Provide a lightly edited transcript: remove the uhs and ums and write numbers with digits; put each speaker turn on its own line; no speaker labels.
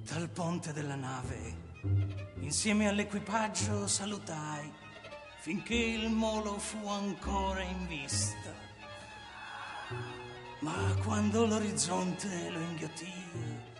Dal ponte della nave, insieme all'equipaggio salutai, finché il molo fu ancora in vista. Ma quando l'orizzonte lo inghiottì,